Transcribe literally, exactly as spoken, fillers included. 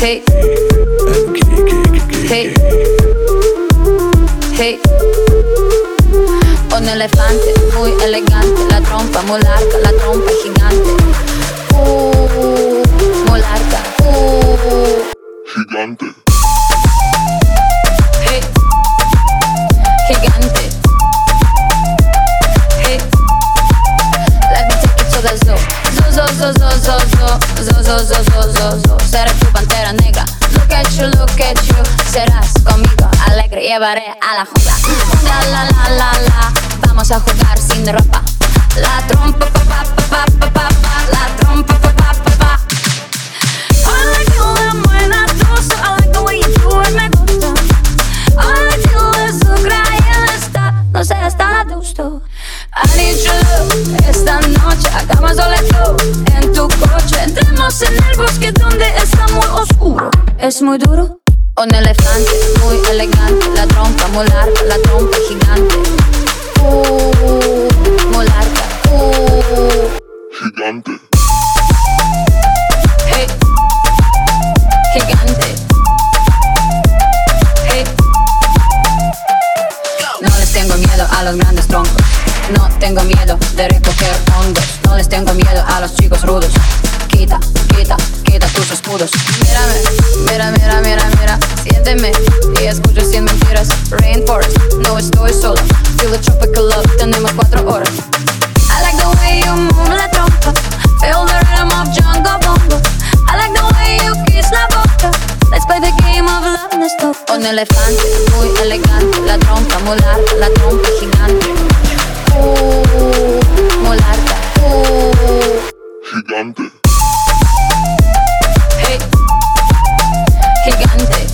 Hey, hey, hey. Un elefante muy elegante, la trompa muy larga, la trompa gigante. Uh, muy larga. Uh, Gigante. Hey, gigante. Hey, let me take it to the zoo. Zoo, zoo, zoo, zoo, zoo, zoo, zoo, zoo, zoo, zoo, zoo. Seré tu pantera negra. Look at you, look at you. Serás conmigo alegre, llevaré a la jungla. La, la, la, la, la. Vamos a jugar sin ropa. La trompa, pa, pa, pa, pa, pa, pa. La trompa, pa, pa, pa, pa. I like you en buena dosis. I like the way you do it, me gusta. I like you en su crayera está. No sé, está a gusto. I need you esta noche. Hagamos soledad en tu coche. Entremos en el bosque donde está muy oscuro. Es muy duro. Un elefante muy elegante, la trompa muy larga, la trompa gigante. Uh, muy larga. Uh, Gigante. Hey, gigante. Hey. No les tengo miedo a los grandes troncos. No tengo miedo de recoger hongos. No les tengo miedo a los chicos rudos. Quita, quita, quita tus escudos. Mírame, mira, mira, mira, mira. Siénteme y escucha sin mentiras. Rainforest, no estoy solo. Feel the tropical love, tenemos cuatro horas. I like the way you move la trompa. Feel the rhythm of jungle bongo. I like the way you kiss la boca. Let's play the game of love, let's go. Un elefante muy elegante, la trompa muy larga, la trompa gigante. Uh, muy larga. Uh, Gigante. Hey, gigante.